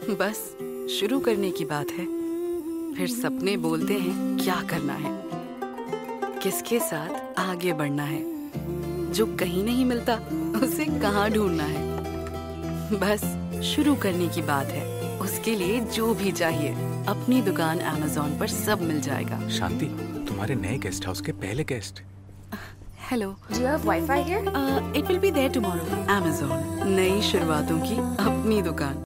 बस शुरू करने की बात है। फिर सपने बोलते हैं क्या करना है, किसके साथ आगे बढ़ना है, जो कहीं नहीं मिलता उसे कहाँ ढूंढना है। बस शुरू करने की बात है, उसके लिए जो भी चाहिए अपनी दुकान Amazon पर सब मिल जाएगा। शांति, तुम्हारे नए गेस्ट हाउस के पहले guest. Hello, Do you have Wi-Fi here? It will be there tomorrow. Amazon, नई शुरुआतों की अपनी दुकान।